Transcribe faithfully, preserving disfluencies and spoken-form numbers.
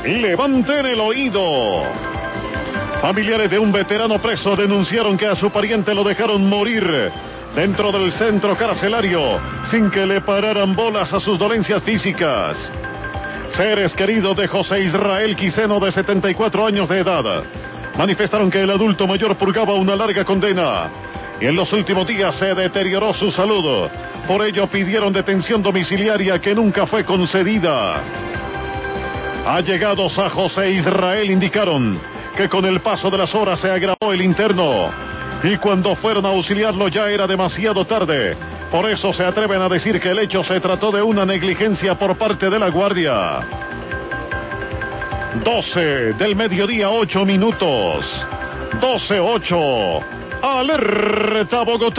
Levanten el oído. Familiares de un veterano preso denunciaron que a su pariente lo dejaron morir dentro del centro carcelario sin que le pararan bolas a sus dolencias físicas. Seres queridos de José Israel Quiseno, de setenta y cuatro años de edad, manifestaron que el adulto mayor purgaba una larga condena y en los últimos días se deterioró su salud. Por ello pidieron detención domiciliaria que nunca fue concedida. Allegados a José Israel indicaron que con el paso de las horas se agravó el interno y cuando fueron a auxiliarlo ya era demasiado tarde. Por eso se atreven a decir que el hecho se trató de una negligencia por parte de la guardia. doce del mediodía, ocho minutos. doce ocho. Alerta Bogotá.